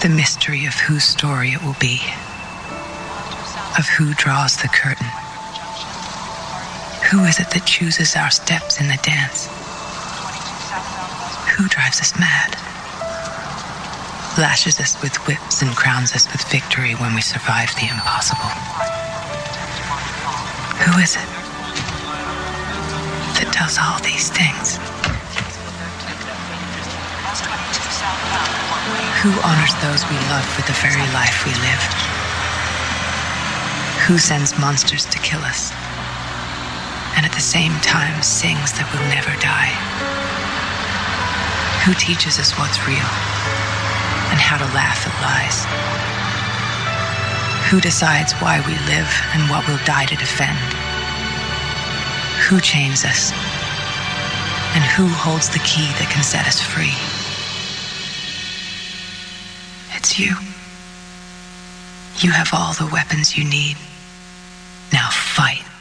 The mystery of whose story it will be, of who draws the curtain. Who is it that chooses our steps in the dance? Who drives us mad? Lashes us with whips and crowns us with victory when we survive the impossible. Who is it that does all these things? Who honors those we love with the very life we live? Who sends monsters to kill us, and at the same time sings that we'll never die? Who teaches us what's real, and how to laugh at lies? Who decides why we live and what we'll die to defend? Who chains us, and who holds the key that can set us free? It's you. You have all the weapons you need. Now fight.